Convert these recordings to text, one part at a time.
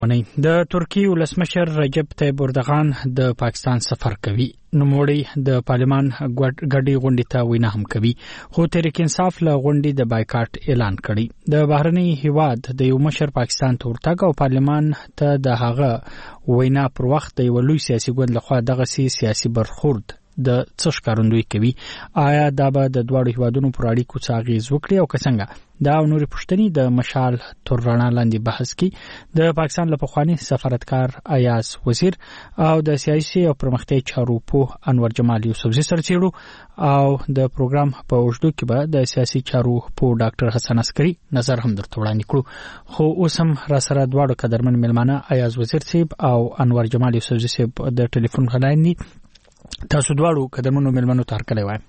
د ترکی ولسمشر رجب طیب اردوغان د پاکستان سفر کوي. نوموړی د پارلمان ګډي غونډې ته وینا هم کوي، خو تحریک انصاف له غونډې د بایکاټ اعلان کړی. د بهرنی هیواد د یو مشر پاکستان ته ورتګ او پارلمان ته د هغه وینا پر وخت د یو لوی سیاسي ګوند لخوا دغه سیاسي برخورد د څه ښکارندوی کوي. آیا دا به د دواړو هیوادونو پر اړیکو څه اغیز وکړي او که څنګه؟ دا او نورې پوښتنې د مشال تر رڼا لاندې بحث کې د پاکستان له پخواني سفارتکار ایاز وزیر او د سیاسي او پرمختیایي چارو پوه انور جمال یوسفزي سره څېړو او د پروګرام په اوږدو کې به د سیاسي چارو پوه ډاکټر حسن عسکري نظر هم درته وړاندې کړو. خو اوس هم راسره دواړو قدرمن میلمانه ایاز وزیر صاحب او انور جمال یوسفزي صاحب د ټلیفون خلاین دي. تاسو دواړو قدمونو ملمنو ته هرکلی وایم.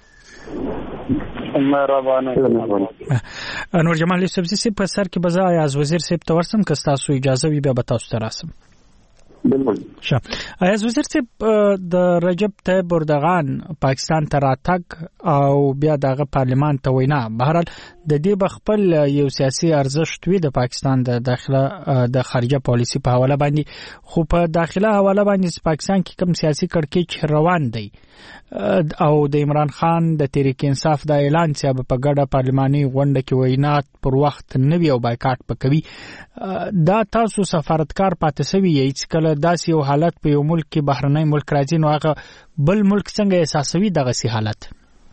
انور جمال یوسفزي صاحب په سر کې به زه ایاز وزیر صاحب ته ورسم، که ستاسو اجازه وي بیا به تاسو ته راسم. ایاز وزیر صاحب، د رجب طیب اردوغان پاکستان ته راتګ او بیا دغه پارلمان ته وینا، بهرحال د دې بخپل یو سیاسي ارزښت وي د پاکستان د داخله د خارجه پالیسی په حواله باندې، خو په داخله حواله باندې پاکستان کې کوم سیاسي کړکېچ روان دی او د عمران خان د تحریک انصاف د اعلان چې په ګډه پارلماني غونډه کې وینا پر وخت نه وي او بایکاټ پکوي، دا تاسو سفارتکار پاتې شوی یی چې کله داسې یو حالت په یو ملک کې بهرنی ملک راځي نو هغه بل ملک څنګه احساسوي دغه سي حالت؟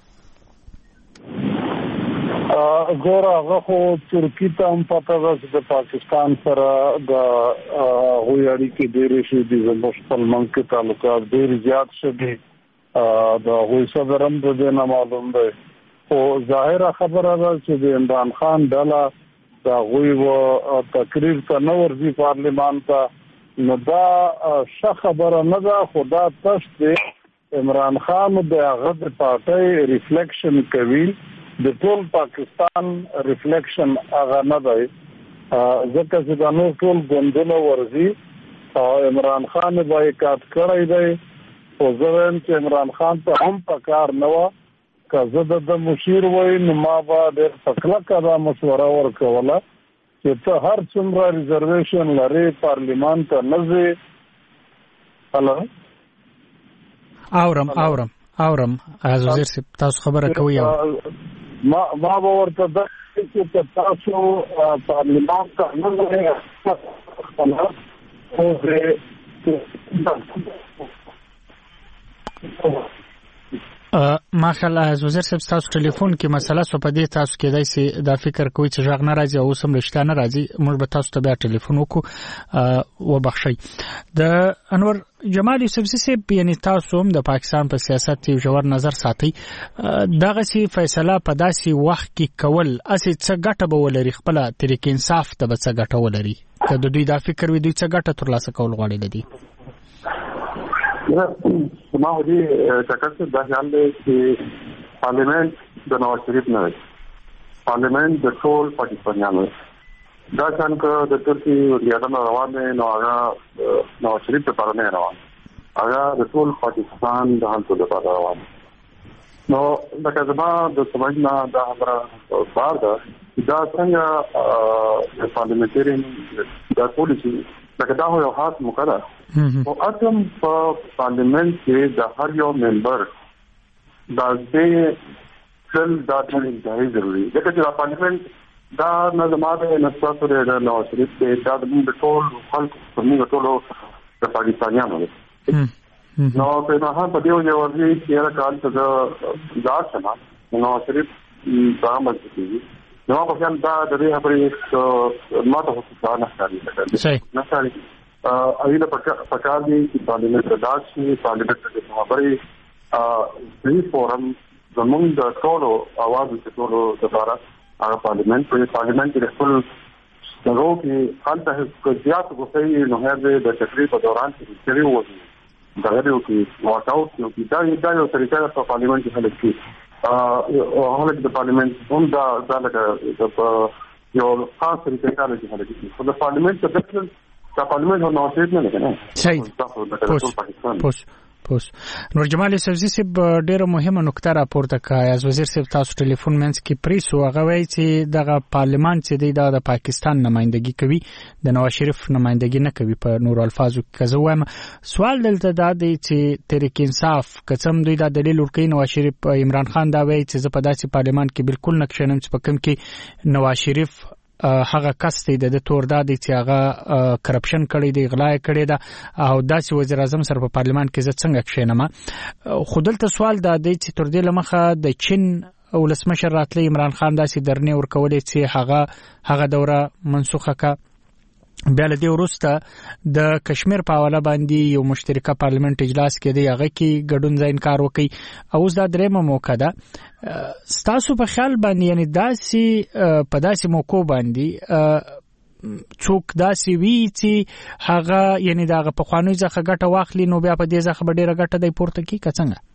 ګوره هغه خو ترکی ته هم پته ده چې د پاکستان سره د هغوی اړیکې ډېرې شوي دي، زموږ خپل ملک کې تعلقات ډېر زیات شوي، د هغوی صدر هم د دې نه معلوم دی. خو ظاهره خبره ده چې د عمران خان ډله د هغوی تقریر ته نه ورځي پارلمان ته، نو دا ښه خبره نه ده، خو دا تش دی. عمران خان د هغه د پارټۍ ریفلیکشن کوي، د ټول پاکستان ریفلیکشن هغه نه دی، ځکه چې دا نور ټول ګوندونه ورځي او عمران خان بایکاټ کړی دی. خو زه وایم چې عمران خان ته هم پکار نه وه، که زه د مشیر وای نو ما به ډېر په کلکه دا مشوره ورکوله چې ته هر څومره ریزرویشن لرې پارلمان ته نه ځې. هلو اورم ایاز وزیر صاحب، تاسو خبره کوئ. ما به ورته دا چې تاسو پارلمان ته نه ځئ، ماخل ایاز وزیر صاحب تاسو ټلیفون کې مسله سو په دې تاسو کې دای سي دا فکر کوي چې ژغ نه راځي او سم رښتا نه راځي، موږ به تاسو ته بیا ټلیفون وکړو و بخښئ. د انور جمال یوسفزي صاحب، یعنی تاسو هم د پاکستان په سیاست یو ژور نظر ساتي، دغه سي فیصله په داسي وخت کې کول اسې څه ګټه به ولري؟ خپل تحریک انصاف ته به څه ګټه ولري؟ که د دوی دا فکر وي دوی څه ګټه ترلاسه کول غواړي لدی؟ ما هدي تکرر دا خیال دی چې پارلیمنت د نواز شریف نه دی، پارلیمنت د ټول پاکستانیانو دی. دا څنګه د ترکی ریاضت روان دی نو هغه نواز شریف لپاره نه روان، هغه د ټول پاکستان د حالتو لپاره روان. نو لکه زما د سمجھ نه دا خبره بار ده دا څنګه د پارلیمنټرین دا پالیسي لکه دا یو خاص مقرره او اتم په پارلیمنت کې د هر یو ممبر د ځل د انتهایی ضروري دی، ځکه چې پارلیمنت دا نظامات نسبت لري نواز شریف ته دا د ټول خلکو په موږ ټول د پاکستانیانو دی. نو په هغه په دیو یو ورځي چې راکال څه دا څه نواز شریف برابر کیږي. نو په خیال دا د دې خبرې ماته هڅه نه کوي نه کوي ایله پکار دی چې پارلیمنت د شي پارلیمنت د خبرې دې فورم زمونږ د ټولو اواز د ټولو لپاره هغه پارلیمنت د خپل دغه کې حالت زیات غوښتي نو هغه د تقریب په دوران کې چری وځي دا یو کې واټ اوټ یو کې دا یو طریقه په پارلیمنت کې حل کیږي او هغه د پارلیمنت هم دا لکه یو خاص طریقه کار دی حل کیږي. خو د پارلیمنت د پارلیمنت نو نوښت نه لګنه صحیح پوس نور جمال یوسفزي صاحب ډیره مهمه نکته راپورته کړه. از وزیر صاحب تاسو ټلیفون منځ کې پریسو هغه وایي چې دغه پارلمان چې دی د پاکستان نمائندګي کوي د نواز شریف نمائندګي نه کوي. په نور الفاظو کې زه وایم سوال دلته دا دی چې تحریک انصاف قسم دوی دا دلیل ورکوي نواز شریف عمران خان دا وایي چې زه په داسې پارلمان کې بالکل نه کښېنم چې په کوم کې نواز شریف هغه کس دی د تور دادی چې هغه کرپشن کړی دی غلا کړی دا او داسې وزیر اعظم سره په پارلمان کې زه څنګه کښېنم. خو دلته سوال دا دی چې تر دې لمخه د چین ولسمشر راتلی عمران خان داسې درنې ورکولې چې هغه دوره منسوخه کا. بیا له دې وروسته د کشمیر په حواله باندې یو مشترکه پارلیمنت اجلاس کې دی هغه کې ګډون ځای انکار وکړي او اوس دا درېمه موقع ده. ستاسو په خیال باندې یعنی داسې په داسې موقع باندې څوک داسې وی چې هغه یعنی دغه پخوانیو څخه ګټه واخلي نو بیا په دې ځخه به ډېره ګټه دی پورته کړي که څنګه؟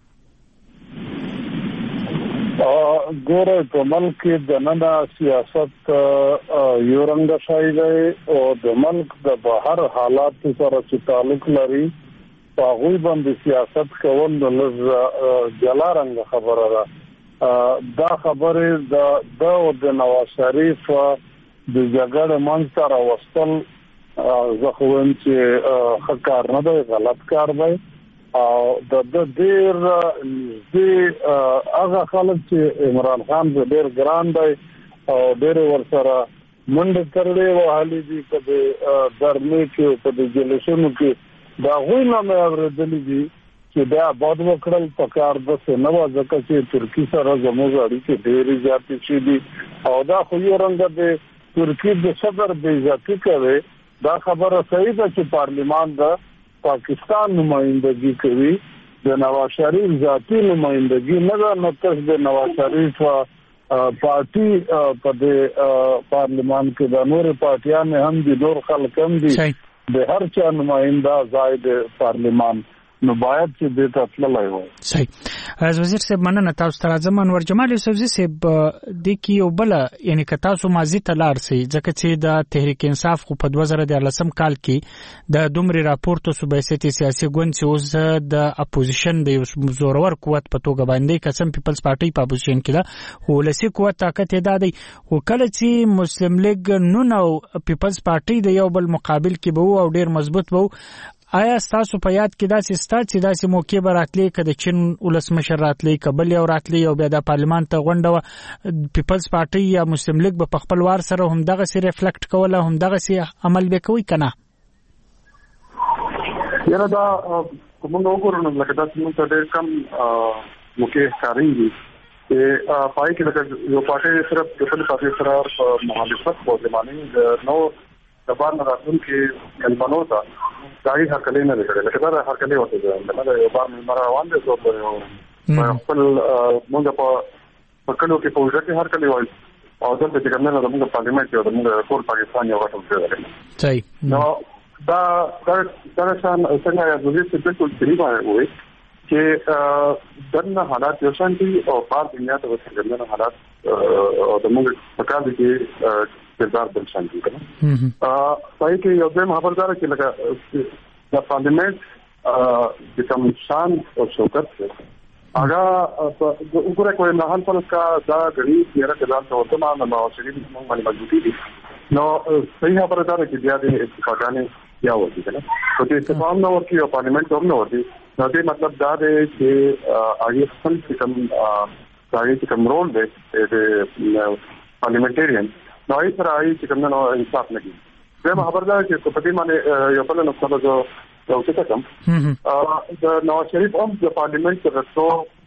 ګوره په ملک د ننه سیاست یو رنګ شای دی او د ملک د بهر حالات سره چې تعلق لري په هغوی باندې سیاست کول د جلا رنګ خبره ده. دا خبره د نواز شریف د جګړې منځ ته راوستل زه خو وایم چې ښه کار نه دی، غلط کار دی. او د ډیر هغه خلک چې عمران خان ډیر ګران دی او ډیر ورسره منډه کړې وهلې دي په درمې کې په د جلسونو کې دا غوی نه مې اورېدلې دي چې دا باد وکړل په کار د نه ځکه چې ترکی سره زموږ اړیکې ډېرې زیاتې شي دي او دا خو یو رنګ د ترکی د صدر بې عزتي کوي. دا خبره صحیح ده چې پارلیمان د پاکستان نمائندگی کوي، د نواز شریف ذاتی نمائندگی نه ده. نو تاسو د نواز شریف پارټي په د پارلیمان کې د نور پارټیان هم دي، نور خلک هم دي، د هر چا نمائنده ځای د پارلیمان نو باید چې د تطللای وي. صحیح. از وزیر صاحب مننه تاسو ته راځم. انور جمال یوسفزي صاحب د کی یو بل یعنی که تاسو ماضی ته لاړ سئ ځکه چې د تحریک انصاف خو په 2013 کال کې د دومره راپورټو صوبایي سیاسي ګوند چې اوس د اپوزیشن د یو زورور قوت په توګه باندې قسم پیپلز پارټي په اپوزیشن کې ده خو ولسی قوت طاقت یې دادی او کله چې مسلم لیگ نو پیپلز پارټي د یو بل مقابل کې به او ډیر مضبوط وو. آیا تاسو په یاد کې داسې ستاسو داسې موقع براتلی کده چین ولسمشر راتلی کبل یو راتلی او بیا د پارلیمان ته غونډه پیپلز پارټي یا مسلم لیگ په خپل وار سره هم دغه سي ریفلیکټ کوله هم دغه سي عمل وکوي کنه؟ یاره دا کومه وګورئ نو لکه دا څنګه ته ډېر کم موقع کاریږي چې پای کې لکه یو پارټي صرف د خپل پارټي سره مخالفت کوي معنی نو د بار نه راتلونکي کلمانو ته دای هرکلی نه لري. لکه دا هرکلی وته دا یو بار مې روان دي زه په خپل موږ په کلو کې په وجه کې هرکلی وایي او دلته چې کومه د موږ پارلیمنت یو د موږ ټول پاکستان یو غټ دی. صحیح. نو دا څنګه د دې څه بالکل صحیح وایي چې دنه حالات یو شان دي او په دنیا ته څنګه حالات او د موږ په کار کې کردار بل شان دي کنه. پای کې یو ځم خبردار چې لکه د پارلیمنت د کوم شان او شوکت هغه وګوره کوی نه هان پر کا دا غړي تیرا کدان ته وته ما نواز شریف موږ باندې مضبوطی دي نو صحیح خبردار چې بیا د اتفاقانه یا وتی کنه او د اتفاق نو ورکی او پارلیمنت هم نو ورتی نو دې مطلب دا دی چې هغه خپل چې کوم رول دی د پارلیمنټریان نو یې سره آی چې کوم نو انصاف نه کیږي. زه خبردار چې په دې باندې یو بل نقطه زه یو څه کوم د نواز شریف هم د پارلیمنت سره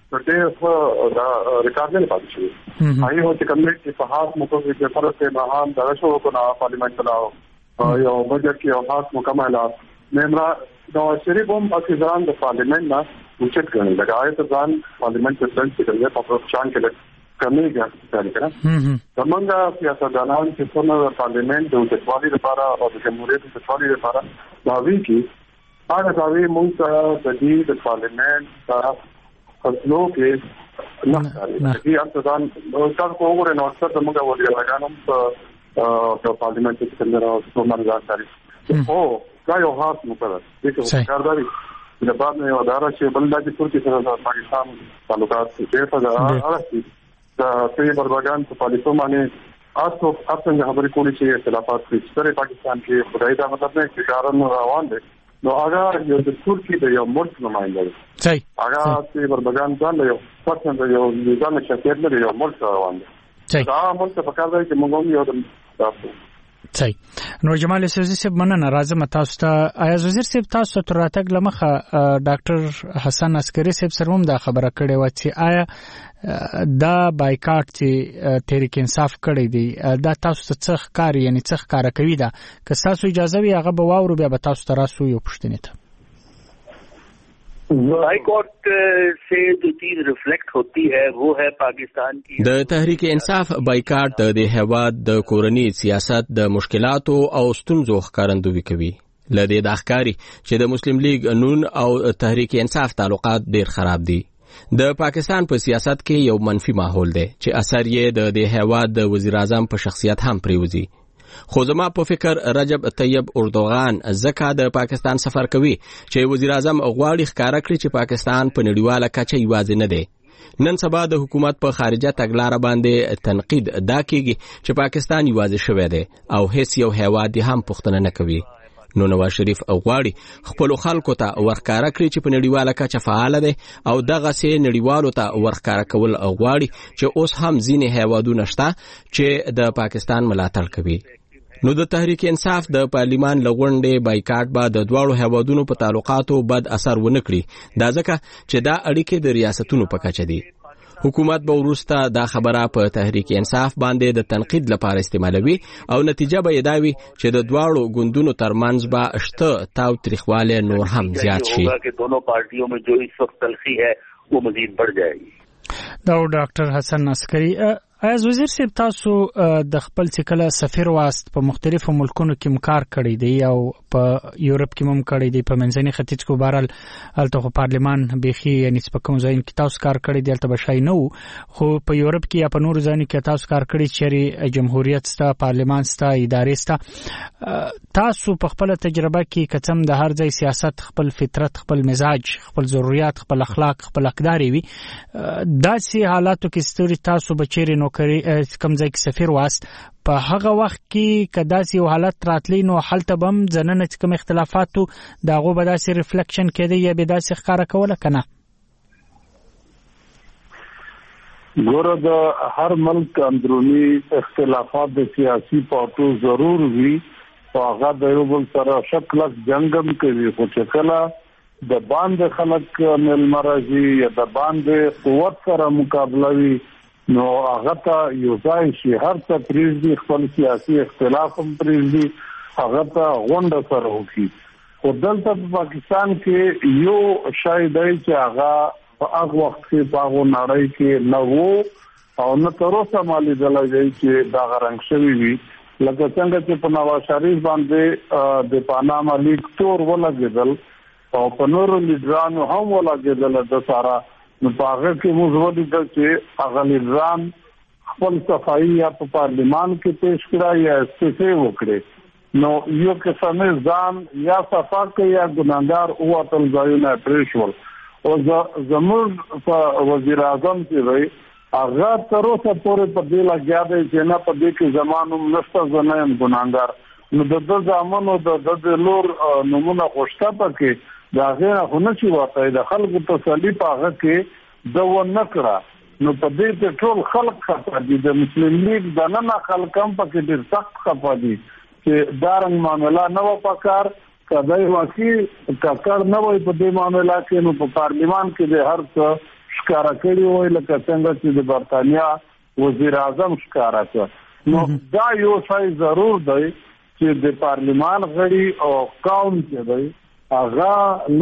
ډېر دا ریکارډ نه پاتې شي. آی هو چې کوم چې په خاص موقع کې فرض ته مهان دا شو کو نه پارلیمنت لا یو بجټ کې او خاص مکمله نمبر نواز شریف هم اکثران د پارلیمنت نه اوچت کړي لکه آی ته ځان پارلیمنت پرزیدنت کې په شان کې کمیږي څنګه زمونږ سیاستدانان چې څنګه پارلیمنت د وټوالي لپاره او د جمهوریت د وټوالي لپاره داوی کوي هغه داوی مونږ ته د دې د پارلیمنت سره خپلو کې نه کوي چې ځان تاسو وګورئ نو څه موږ وړي راغانم په پارلیمنت کې څنګه راځو مرزا کوي او دا یو خاص مقرر دي چې کارداري د بعد نه اداره چې بل د ترکیه سره د پاکستان تعلقات ډېر څه راځي د تیبربګان په پالیسو باندې اصل خبرې کوي چې اختلافات په پاکستان کې خدای دا مطلب نه چې کارونه روان دي نو هغه یو د ترکیه د یو ملک نمائنده دی صحیح هغه تیبربګان ځان یو څنګه یو ځان چې شکایت لري یو ملک روان دی صحیح دا ملک په کار دی چې موږ هم یو تاسو صحیح نو جمال سوزي صاحب مننه راځم تاسو ته ایاز وزیر صاحب تاسو تر راتګ لمخه ډاکټر حسن عسکري صاحب سره هم دا خبره کړې و چې آیا دا بایکاټ چې تحریک انصاف کړی دی دا تاسو ته څه ښکاري یعنی څه ښکارا کوي دا که تاسو اجازه وي هغه به واورو بیا به تاسو ته راسو یو پوښتنه ته بائیکاٹ سے جو چیز ریفلیکٹ ہوتی ہے وہ ہے پاکستان کی د تحریک انصاف بایکاټ د هیواد د کورنی سیاست د مشکلاتو او ستونزو ښکارندوی کوي لدې د ښکاری چې د مسلم لیگ نون او تحریک انصاف تعلقات ډیر خراب دي د پاکستان په سیاست کې یو منفي ماحول دی چې اثر یې د هیواد د وزیر اعظم په شخصیت هم پریوزي خو زما په فکر رجب طیب اردوغان زکه د پاکستان سفر کوي چې وزیر اعظم غواړي ښکارا کړي چې پاکستان په نړیواله کچه یوازې نه دی نن سبا د حکومت په خارجه تګلارې باندې تنقید دا کیږي چې پاکستان یوازې شوی دی او هیڅ یو هیواد هم پوښتنه نه کوي نو نواز شریف غواړي خپل خلکو ته ورښکارا کړي چې په نړیواله کچه فعال دي او دغه سي نړیوالو ته ورښکارا کول غواړي چې اوس هم ځینې هیوادونه شته چې د پاکستان ملاتړ کوي نو د تحریک انصاف د پارلیمان لغونډې بایکاټ به د دواړو هیوادونو په تعلقاتو بد اثر ونه کړي دا ځکه چې دا اړیکې د ریاستونو په کچه دي حکومت به وروسته دا خبره په تحریک انصاف باندې د تنقید لپاره استعمالوي او نتیجه به یې دا وي چې د دواړو ګوندونو ترمنځ به شته تاو تریخواله نور هم زیات شي کہ دونوں پارٹیوں میں جو اس وقت تلخی ہے وہ مزید بڑھ جائے گی دا ډاکټر حسن عسکري ایاز وزیر صاحب تاسو د خپل څکله سفیر واست په مختلفو ملکونو کې کار کړی دی او په یورپ کې هم کړی دی په منځني ختیځ کې بهرحال هلته پارلیمان بيخي یعنی په کوم ځای کې تاسو کار کړی دی هلته بشای نه خو په یورپ کې یا په نور ځای کې تاسو کار کړی چې جمهوریت ستا پارلیمان ستا ادارې ستا تاسو په خپل تجربه کې کڅم د هر ځای سیاست خپل فطرت خپل مزاج خپل ضرورت خپل اخلاق خپل اقدار وي داسې حالاتو کې ستوري تاسو بچری نو کوم ځای کې سفیر واست په هغه وخت کې کداسي یو حالت راتلی نو حالت بم ځننه کوم اختلافاتو داغه به داسې ریفلیکشن کړي یا به داسې ښکارا کوله کنه ګوره د هر ملک اندرونی اختلافات د سیاسي پارټو ضرور وي او هغه د یو بل سره شکلک جنگم کوي خو چې کله د باندې خلک ملمرزي یا د باندې قوت سره مقابله وي نو هغه ته یو ځای شي هر څه پریږدي خپل سیاسي اختلاف هم پریږدي هغه ته غونډه سره وکړي خو دلته په پاکستان کې یو شای دی چې هغه په هغه وخت کې په هغه نړۍ کې نه وو او نه تر اوسه مالي دلایل چې دا غرنګ شوی وي لکه څنګه چې په نواز شریف باندې د پاناما لیک تور ولګېدل او په نورو لیډرانو هم ولګېدل د سارا نو په هغه کې موږ ولیدل چې هغه لیډران خپل صفایي یا په پارلیمان کې پیش کړه یا استعفا وکړي نو یو قسم ځان یا صفا کوي یا ګناګار او تل ځایونه پریشول او زموږ په وزیر اعظم چې وي هغه تر اوسه پورې په دې لګیا دی چې نه په دې کې زمانو نشته زنایم ګناګار نو د زمانو د لور نمونه خوشته پکې دا غیر خو نه شي واته د خلکو تسلی په هغه کې د و نکړه نو په دې ته ټول خلک خپه دي د مسلم لیگ د نه خلک هم پکې ډېر سخت خپه دي چې دارنګ معاملہ نه و پکار کدی واقعي کار نه وي په دې معاملہ کې نو په پارلیمان کې د هر څه ښکارا کړی وي لکه څنګه چې د برتانیا وزیر اعظم ښکارا کړ نو دا یو څه ضرور دی چې د پارلیمان غړي او قوم کې دی هغه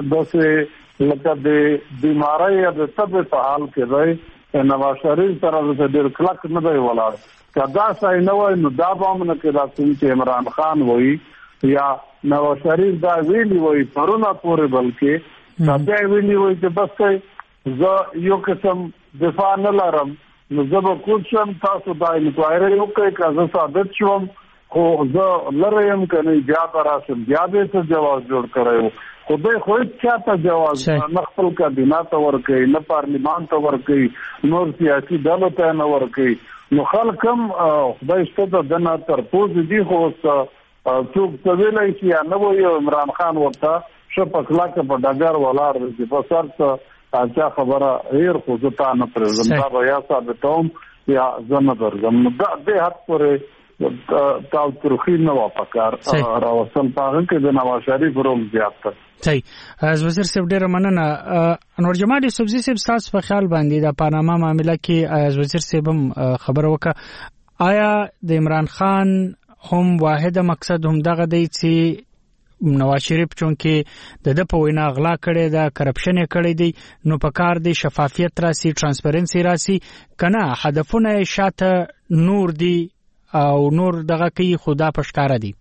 دغه لکه د بیماری یا د طب په حال کې دی نواز شریف سره د ډېر کلک نه دی ولاړ کدا ځای نه وای نو دا به موږ کې راځي چې عمران خان وایي یا نواز شریف دا ویلی وایي پرونه پورې بلکې دا ویلی وایي چې بس زه یو قسم دفاع نه لرم نو زه به کوشم تاسو دا انکوایري وکړئ که زه ثابت شوم خو زه لرم کنه بیا راشم بیا به څه جواز جوړ کړو خدای خو چاته جواز نه خپل کابینه ته ورکړي نه پارلیمان ته ورکړي نور سیاسي ډلو ته نه ورکړي نو خلک هم خدای ستاسو د نه تر پوز دي خو څوک څه ویلای شي یا نه وایي عمران خان ورته شپکلا کې په ډګر ولاړ دي په سر ته خبره هیر خو ځتا نه پرېږدم دا به یا ثابتوم یا زه نه درځم نو دې حد پورې تاو ترخي نه وه پکار راوستل په هغه کې د نواز شریف رول زیات دی. صحیح از وزیر صاحب ډېره مننه. انور جمال یوسفزي صاحب ستاسو په خیال باندې د پاناما معامله کې از وزیر صاحب هم خبره وکړه آیا د عمران خان هم واحده مقصد هم دغه دی چې نواز شریف چونکې د په وینا غلا کړي دا کرپشن کړي دی نو په کار دی شفافیت راسي ترانسپیرنسي راسي کنه هدفونه شاته نور دی او نور دغه کوي خدا پښکارا دی.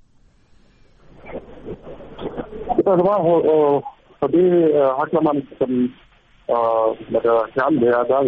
دا په دې حق باندې لکه خیال دی دا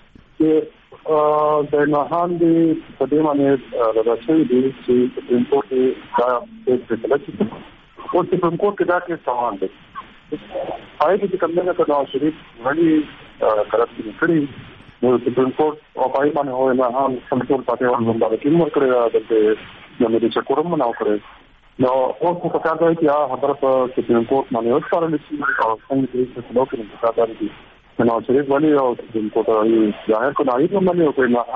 چې د نهان دی په دې باندې راځي دی چې سپریم کورټ دا فیصله او سپریم کورټ کې دا کې سوال دی پای کې کومه نه نواز شریف وړي کرپشن کړی نو سپریم کورټ او پای باندې هو نه هم سمټور پاتې ورغلم دا کې موږ کړی د مې چې کوم نه وکړي نو اوس په کار دی چې خبره په سپریم کورټ باندې وکړل شي او څنګه چې څه لوکل په کار دی نواز شریف وړي او سپریم کورټ ظاهر کړی نو باندې کوئی نه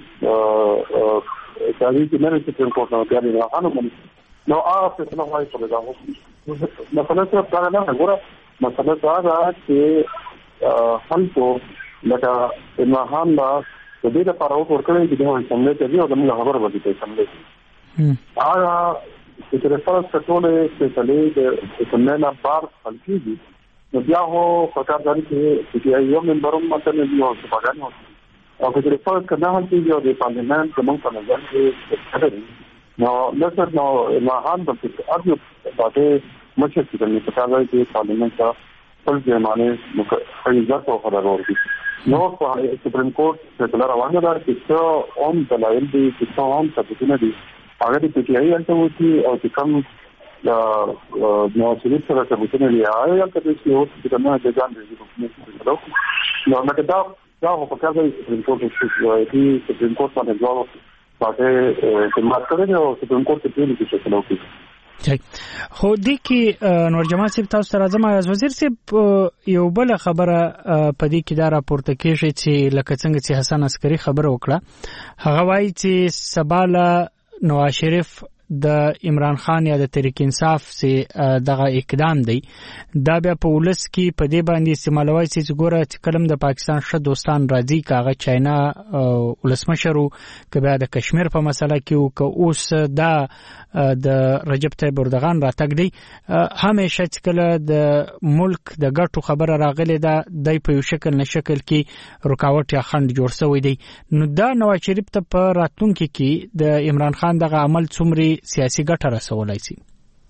چې نه سپریم کورټ نو کوي نه باندې نو فیصله وایي په دا مثلا څه کار نه غواړه مثلا دا چې خلکو لکه امام لا د دې لپاره ورکړي چې د سملې ته دی او د موږ خبره وکړي سملې چې ترڅو ټولې فیصلې د سملې نه بار خلکي دي نو بیا هو فقط دا چې یو منبرم مثلا دی او څه پاګان او چې ترڅو کله هم چې د پارلیمنت کوم څه نه ځي نو لکه نو ماهان د ارجو باندې مشر چې په کار دی چې پارلیمنت ته خپل ځمانه مخایزات او خبرو ورکړي نو په سپریم کورټ فیصله روانه ده چې څو اون دلایل دي چې څو اون ثبوتونه دي هغه د پی ټی آی انته وتی او چې کوم نو شریف سره ثبوتونه دي هغه یو څه چې اوس چې کومه د ځان د نو مګر دا په کار دی سپریم کورټ چې سپریم کورټ باندې ځواب پاتې خدمت کړی او سپریم کورټ ته پیل کیږي چې نو خو دې کې نور جماعت صاحب تاسو سره زما از وزیر صاحب یو بل خبره په دې کې دا راپورته کیږي چې لکه څنګه چې حسن عسکری خبره وکړه هغه وایي چې سباله نواز شریف د عمران خان یا د تحریک انصاف سي دغه اقدام دی دا بیا په ولس کې په دې باندې استعمالوي چې ګوره چې کلم د پاکستان ش دوستان راځي کاغه چاینا ولسمشرو کبه د کشمیر په مسله کې او که اوس دا د رجب طیب اردوغان راتګ دی همیشه چې کله د ملک د ګټو خبره راغله دا د په یو شکل نه شکل کې رکاوټ یا خند جوړ شوی دی نو دا نواز شریف ته په راتلونکي کې د عمران خان دغه عمل څومره سیاسي ګټه رسولای شي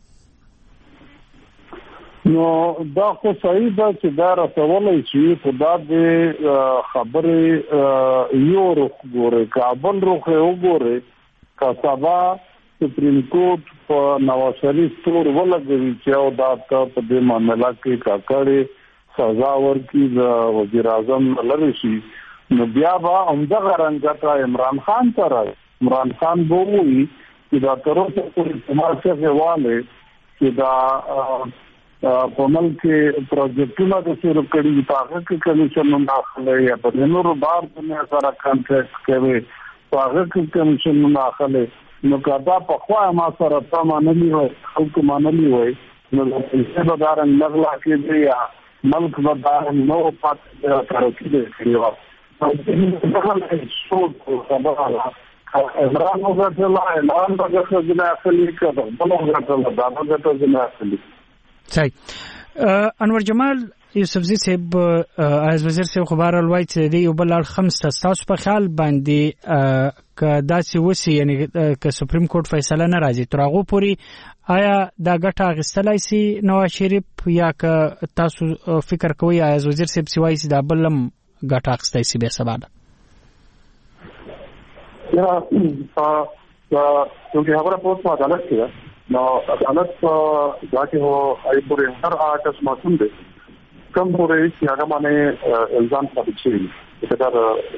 نو دا خو صحیح ده چې دا رسولای شي خدا دې خبره یو رخ ګوره کابل رخ وګوره کا سبا سپریم کورټ په نواز شریف تور ولګوي چې او دا په دې معاملې کې کاکړې سزا ورکړي د وزیر اعظم لری شي نو بیا به همدغه رنګه عمران خان سره عمران خان بووي چې دا تر اوسه پورې سمارڅه والے چې دا په ملک پروجیکټونه د شروع کړي په هغه کې کمیشن نه اخلي یا په نورو بار په سره کانټریکټ کوي په هغه کې کمیشن نه اخلي نو کدا په خوا ما سره تماملی وي خلک مانلی وي نو د پیسې بدارن لغلا کې دی یا ملک بدارن نو پات ترقی دی کړو په دې څه خبره عمران وګټل اعلان وګټل د اخلي کړه بل وګټل دا وګټل د اخلي صحیح انور جمال یوسفزي صاحب از وزیر صاحب خبر الوای چې دی یو بل خمس تاسو په خیال باندې ک داسې وسی یعنی ک سپریم کورټ فیصله نه راځي تر هغه پوري آیا دا ګټه غستلای سي نواز شریف یا ک تاسو فکر کوئ از وزیر صاحب سوای سي دا بلم ګټه غستای سي به سبا یا کیونکہ خبره په عدالت کې نو عدالت ځکه هو آی پورې هر آکس معصوم دي کوم پورې چې هغه باندې الزام ثابت شي دا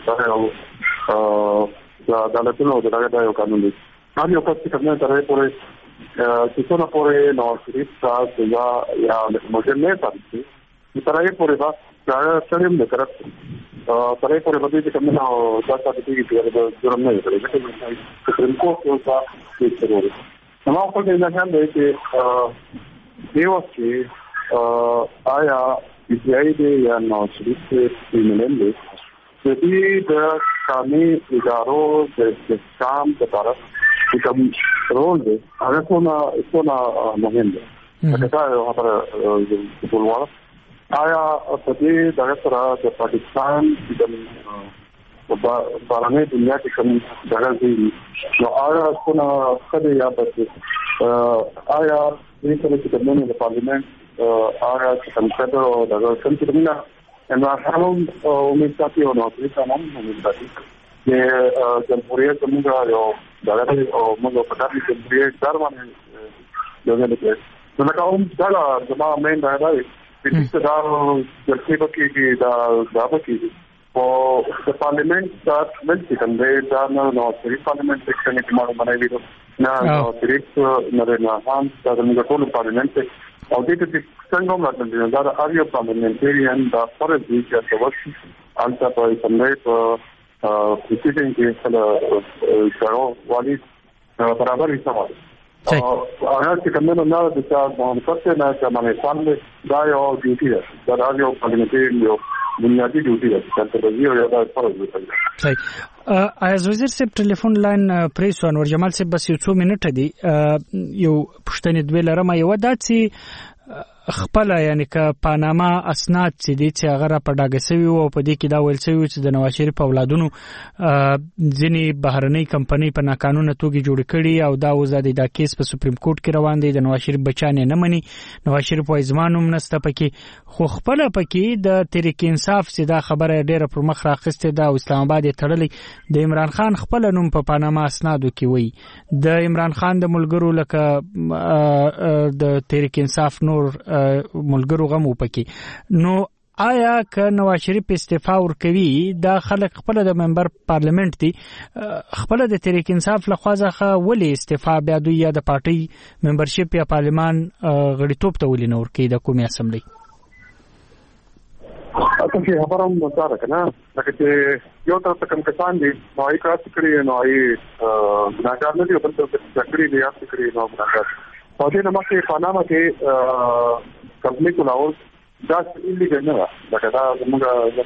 عدالتونو دغه یو قانون دی هغه یو څه کومه ترې پورې چې څونه پورې نو شریف تاسو یا موږ نه پاتې چې ترې پورې دا څنګه نه کړت ترې پورې باندې چې کومه تاسو ته کېږي چې دا جرم نه دی چې سپریم کورټ یو څه کوي نو په دې نه هم دی چې دیو چې آیا دې یا نو شریف په منلې چې د قانوني ادارو د استحکام لپاره کوم رول دی هغه څونه مهم دی دا یو خبره ټولواله آیا په دې دغه سره د پاکستان د بارانه دنیا کې کوم ځای دی نو آیا څونه خدای یا بس آیا دې سره چې د پارلیمنت آیا کوم څه دغه کوم څه نه انوارهم امید ساتي او نو چې نام امید ساتي چې جمهوریت زموږ یو دغه او موږ په دې جمهوریت درمانه دغه نه نو کوم دا زما مې نه راځي چې دا چې په کې دا په او د پارلیمنت د ملي کنده دا نو چې پارلیمنت سیکشن کې مونږ باندې ویلو نه صرف نه هم دا موږ ټول پارلیمنت او دې ته څنګه راځي دا اړیو پارلیمنټریان دا فرض دي چې تاسو انت په سمې په پریزیډنټ کې سره کارو والی برابر حساب هغه چې کومه نه د تاسو باندې څه نه چې باندې سامنے دا یو ډیوټي ده دا اړیو پارلیمنټری یو بنیادی ډیوټي ده چې تاسو یو دا فرض دی. صحیح. ایاز وزیر صاحب ټلیفون لاین پریس انور جمال صاحب بس یو 2 منټه دی یو پښتنې دوی لرم یو دا چې خپل یعنی ک پاناما اسناد چې دي چې هغه را پډاګه سوي او په دې کې دا ویل سوي چې د نواز شریف اولادونو ځینی بهرنۍ کمپنۍ په ناقانونه توګه جوړ کړي او دا وزادي دا کیس په سپریم کورټ کې روان دی د نواز شریف بچانه نه مني نواز شریف وای زمانوم نسته پکې خو خپل پکې د تحریک انصاف چې دا خبره ډیره پر مخ راخسته دا اسلام آباد تړلې د عمران خان خپل نوم په پاناما اسنادو کې وای د عمران خان د ملګرو لکه د تحریک انصاف نور ملګرو غم وپکې نو آیا که نواز شریف استعفا ورکوي دا خلک خپل د ممبر پارلیمنت دي خپل د تحریک انصاف لخوا ځخه ولې استعفا بیا دوی یا د پارټي ممبرشپ یا پارلیمان غړیتوب ته ولې نور کې د قومي اسمبلی اته کې خبرم وساره کنه چې یو تاسو کوم کسان دي نو یې کار کړی نو یې ګناګار نه دی په څه ذکرې دی یا فکرې نو ګناګار په دې نه مخکې پاناما کې کمپنی کولاو دا ایلیګل نه دا دا موږ د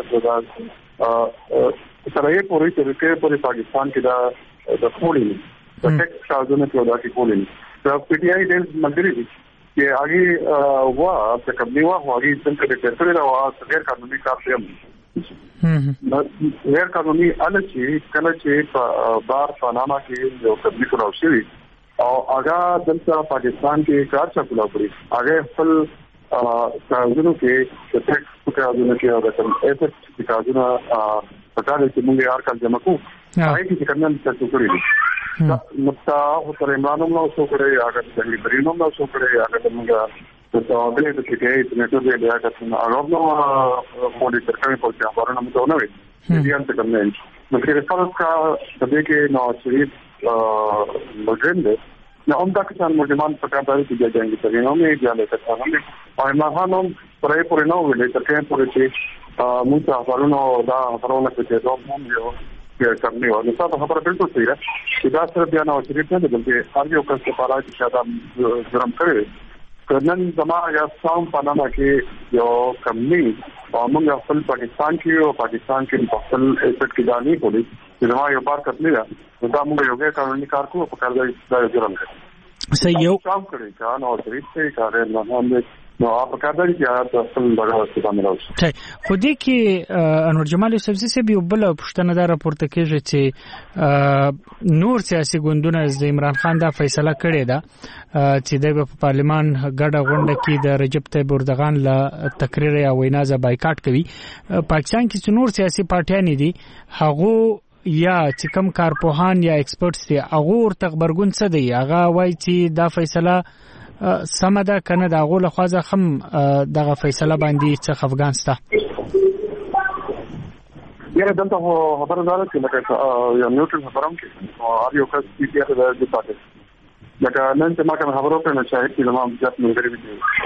سره یې پوری طریقې په پاکستان کې دا د کولین د ټیکس چارجونه کې دا کې کولین دا پی ټی آی د مګری چې هغه وا چې کمپنی وا هغه څنګه د ټریټوري دا وا غیر قانوني کار دی غیر قانوني الچې کله چې بار پاناما کې یو کمپنی کولاو شي او هغه دلته پاکستان کې کار چلو کړی هغه خپل کارونو کې د ټیکس کارونو کې او د ایسټ کارونو په کار کې موږ یې کار جمع کوو هغه کې څنګه څه کړی نو تاسو تر ایمانوم نو څو کړی هغه څنګه برینوم نو څو کړی هغه موږ د تاسو د کې انټرنیټ دی هغه څنګه هغه نو په دې ترڅنګ په ځای باندې موږ ته نو وي دې انت کوم نه نو چې فرض کا د دې کې نو شریف مجرم دی نو هم دا کسان مجرمان په کار دی چې ځانګړي کوي نو مې ځاله کړم او ما هم پرې پورې نو ویلې ترڅنګ پورې چې موږ خبرونه دا خبرونه چې دوه هم یو چې کومه و نو تاسو خبره بالکل صحیح ده چې دا سره بیا نو شریف نه دی بلکې هر یو کس په اړه چې شاده جرم کړی کنن زما یا سام پاناما کې یو کمنی او موږ خپل پاکستان کې او پاکستان کې خپل ایسټ کې دانی کولی چې زما یو بار کتلی دا موږ یو غیر قانوني کار کوو په کار دی دا جرم دی صحیح یو کام کړی کار او شریف ته کار نه هم نو په کار دی چې خپل بغاوت باندې راوځي خو دې کې انور جمال یوسفزي صاحب یو بل پښتنه دا راپورته کېږي چې نور سیاسي ګوندونه د عمران خان دا فیصله کړې ده چې د پارلمان ګډه غونډه کې د رجب طیب اردغان له تقریر یا وینا ز بایکاټ کوي پاکستان کې نور سیاسي پارټیان دي هغه یا چې کوم کارپوهان یا ایکسپرټس دي هغه ورته خبرګون څه دی؟ هغه وایي چې دا فیصله سمه ده کنه د هغو لخوا هم دغه فیصله باندې څه خفګان شته؟ یاره دلته خبره ده چې لکه یو نیوټرل خبره هم کوي هر یو کس چې د پاتې لکه نن چې ما کوم خبرو په نشاهد کې لمام ځات منګري وي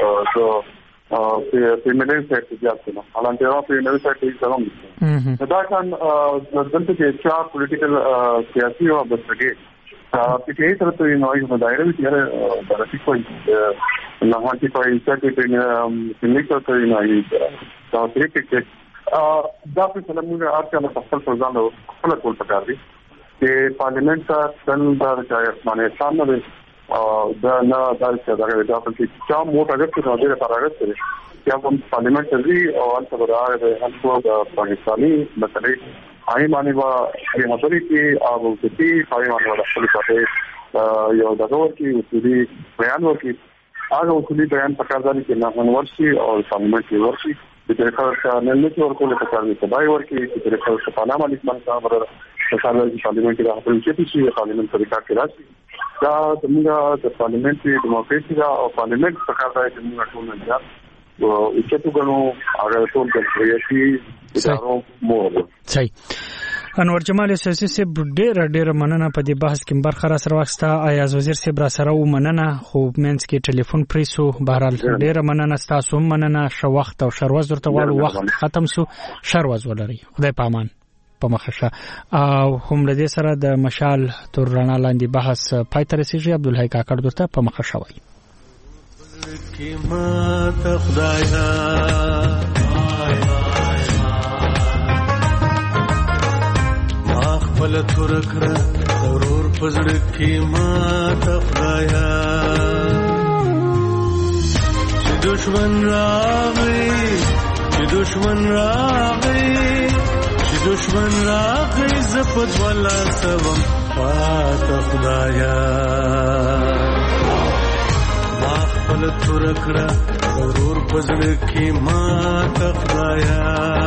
په ملي سیټ کې ځات نه حالانکه په ملي سیټ کې څنګه دا کان دلته کې چې پولیټیکل سیاسي او بسګي په کې تر ته نو یو دایره وی چې درته کوي نه هغه په انسټ کې په نیکو ته نه یي دا پریکټ دا په سلامونه اړتیا په خپل ځان له خپل کول پکار دي چې پارلیمنت ته څنګه د اسمانه سامنے دا نه دا چې دا په چې موټ اگر څه راځي راغلی چې هم پارلیمنت دی او ان څه راغلی د هڅو د پاکستاني مسلې آی باندې وا د مدري کې او د دې آی باندې د خپل پاتې یو دغه ورکی اصولي بیان ورکی هغه اصولي بیان پکار دی چې نه ورشي او پارلیمنت کې ورشي د طریقې سره نه ورکول پکار دی چې بای ورکی د طریقې سره پاناما لیک باندې خبره مثلا د پارلیمنت کې راځي چې پارلیمنت طریقه کې راځي دا زموږ د پارلیمنت دیموکراسي دا او پارلیمنت پکار دی چې موږ ټول نه او چې څنګه هغه ټول د ریاستي ادارو مور صحیح. انور جمال سیاسي سے ډېر مننه په دې بحث کې برخه را سره واخسته. ایاز وزیر صاحب را سره و مننه خو مینس کې ټلیفون پریسو بهرال ډېر مننه تاسو مننه شو وخت او شروز ورته وخت ختم سو شروز ولري خدای پامان په مخشه او هم لدې سره د مشال تر رڼا لاندې بحث پای ته رسیږي. عبدالحی کاکړ درته په مخشه وایي کی مات خدایا ما خپل تور کړه ضرور پزړ کی مات خدایا چې دشمن راغی زپد ولا سوم پات خدایا ما خپل تور کړه ضرور پزړ کی مات خدایا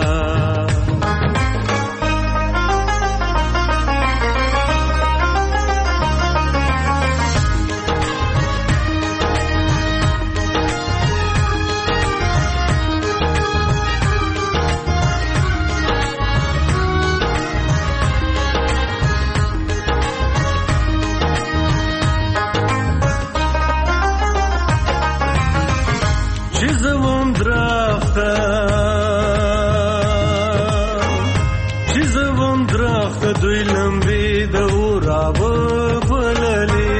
دوی لمبي د اوراب بللي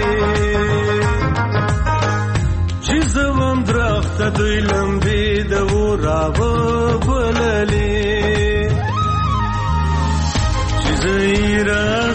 چې زوم درخت دوی لمبي د اوراب بللي چې زیرا